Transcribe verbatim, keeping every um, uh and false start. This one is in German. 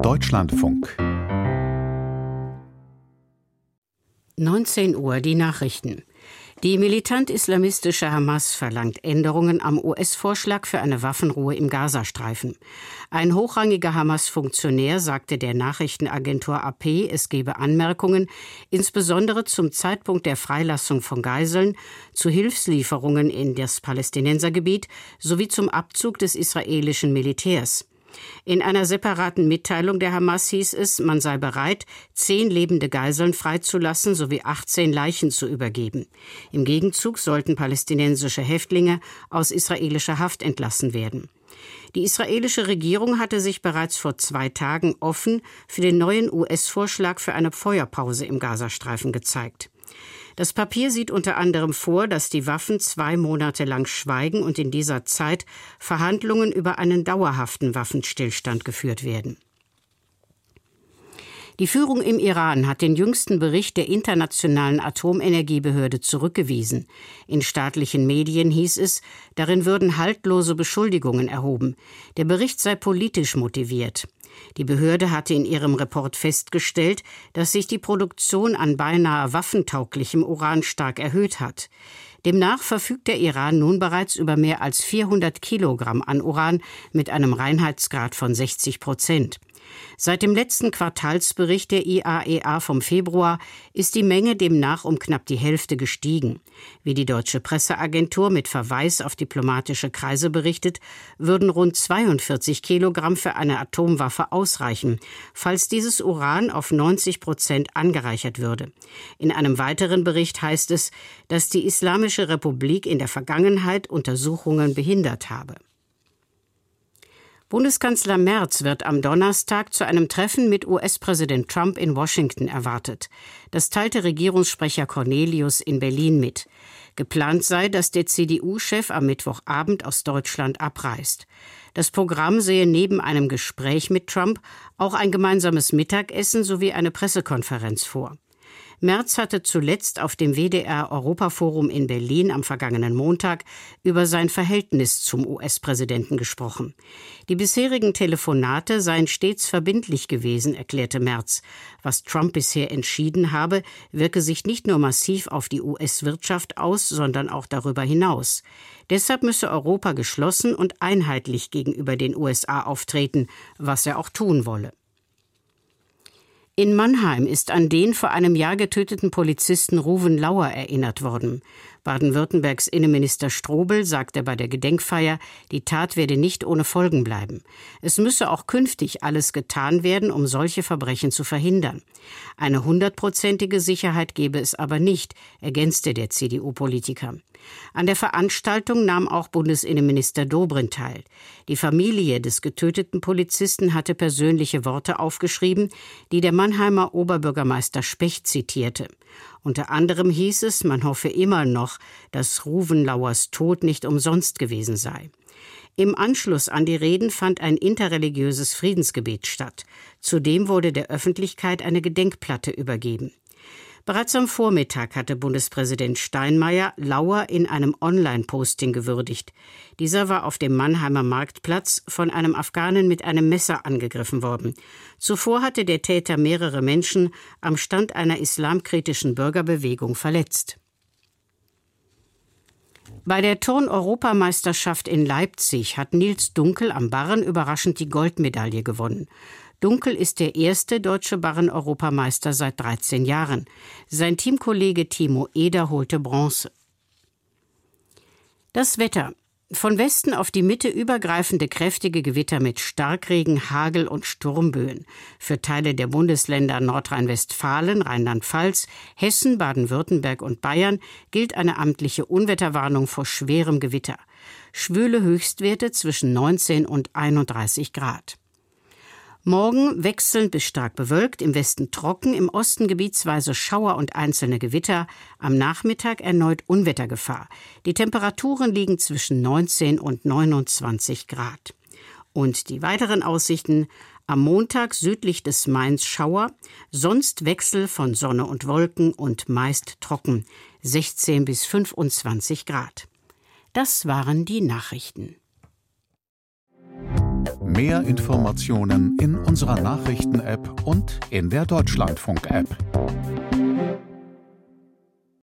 Deutschlandfunk. neunzehn Uhr, die Nachrichten. Die militant-islamistische Hamas verlangt Änderungen am U S-Vorschlag für eine Waffenruhe im Gazastreifen. Ein hochrangiger Hamas-Funktionär sagte der Nachrichtenagentur A P, es gebe Anmerkungen, insbesondere zum Zeitpunkt der Freilassung von Geiseln, zu Hilfslieferungen in das Palästinensergebiet sowie zum Abzug des israelischen Militärs. In einer separaten Mitteilung der Hamas hieß es, man sei bereit, zehn lebende Geiseln freizulassen sowie achtzehn Leichen zu übergeben. Im Gegenzug sollten palästinensische Häftlinge aus israelischer Haft entlassen werden. Die israelische Regierung hatte sich bereits vor zwei Tagen offen für den neuen U S-Vorschlag für eine Feuerpause im Gazastreifen gezeigt. Das Papier sieht unter anderem vor, dass die Waffen zwei Monate lang schweigen und in dieser Zeit Verhandlungen über einen dauerhaften Waffenstillstand geführt werden. Die Führung im Iran hat den jüngsten Bericht der Internationalen Atomenergiebehörde zurückgewiesen. In staatlichen Medien hieß es, darin würden haltlose Beschuldigungen erhoben. Der Bericht sei politisch motiviert. Die Behörde hatte in ihrem Report festgestellt, dass sich die Produktion an beinahe waffentauglichem Uran stark erhöht hat. Demnach verfügt der Iran nun bereits über mehr als vierhundert Kilogramm an Uran mit einem Reinheitsgrad von sechzig Prozent. Seit dem letzten Quartalsbericht der I A E A vom Februar ist die Menge demnach um knapp die Hälfte gestiegen. Wie die deutsche Presseagentur mit Verweis auf diplomatische Kreise berichtet, würden rund zweiundvierzig Kilogramm für eine Atomwaffe ausreichen, falls dieses Uran auf neunzig Prozent angereichert würde. In einem weiteren Bericht heißt es, dass die Islamische Republik in der Vergangenheit Untersuchungen behindert habe. Bundeskanzler Merz wird am Donnerstag zu einem Treffen mit U S-Präsident Trump in Washington erwartet. Das teilte Regierungssprecher Cornelius in Berlin mit. Geplant sei, dass der C D U-Chef am Mittwochabend aus Deutschland abreist. Das Programm sehe neben einem Gespräch mit Trump auch ein gemeinsames Mittagessen sowie eine Pressekonferenz vor. Merz hatte zuletzt auf dem W D R-Europaforum in Berlin am vergangenen Montag über sein Verhältnis zum U S-Präsidenten gesprochen. Die bisherigen Telefonate seien stets verbindlich gewesen, erklärte Merz. Was Trump bisher entschieden habe, wirke sich nicht nur massiv auf die U S-Wirtschaft aus, sondern auch darüber hinaus. Deshalb müsse Europa geschlossen und einheitlich gegenüber den U S A auftreten, was er auch tun wolle. In Mannheim ist an den vor einem Jahr getöteten Polizisten Ruven Lauer erinnert worden. Baden-Württembergs Innenminister Strobel sagte bei der Gedenkfeier, die Tat werde nicht ohne Folgen bleiben. Es müsse auch künftig alles getan werden, um solche Verbrechen zu verhindern. Eine hundertprozentige Sicherheit gebe es aber nicht, ergänzte der C D U-Politiker. An der Veranstaltung nahm auch Bundesinnenminister Dobrindt teil. Die Familie des getöteten Polizisten hatte persönliche Worte aufgeschrieben, die der Mannheimer Oberbürgermeister Specht zitierte. Unter anderem hieß es, man hoffe immer noch, dass Ruven Lauers Tod nicht umsonst gewesen sei. Im Anschluss an die Reden fand ein interreligiöses Friedensgebet statt. Zudem wurde der Öffentlichkeit eine Gedenkplatte übergeben. Bereits am Vormittag hatte Bundespräsident Steinmeier Lauer in einem Online-Posting gewürdigt. Dieser war auf dem Mannheimer Marktplatz von einem Afghanen mit einem Messer angegriffen worden. Zuvor hatte der Täter mehrere Menschen am Stand einer islamkritischen Bürgerbewegung verletzt. Bei der Turn-Europameisterschaft in Leipzig hat Nils Dunkel am Barren überraschend die Goldmedaille gewonnen. Dunkel ist der erste deutsche Barren-Europameister seit dreizehn Jahren. Sein Teamkollege Timo Eder holte Bronze. Das Wetter. Von Westen auf die Mitte übergreifende kräftige Gewitter mit Starkregen, Hagel und Sturmböen. Für Teile der Bundesländer Nordrhein-Westfalen, Rheinland-Pfalz, Hessen, Baden-Württemberg und Bayern gilt eine amtliche Unwetterwarnung vor schwerem Gewitter. Schwüle Höchstwerte zwischen neunzehn und einunddreißig Grad. Morgen wechselnd bis stark bewölkt, im Westen trocken, im Osten gebietsweise Schauer und einzelne Gewitter, am Nachmittag erneut Unwettergefahr. Die Temperaturen liegen zwischen neunzehn und neunundzwanzig Grad. Und die weiteren Aussichten: am Montag südlich des Mains Schauer, sonst Wechsel von Sonne und Wolken und meist trocken, sechzehn bis fünfundzwanzig Grad. Das waren die Nachrichten. Mehr Informationen in unserer Nachrichten-App und in der Deutschlandfunk-App.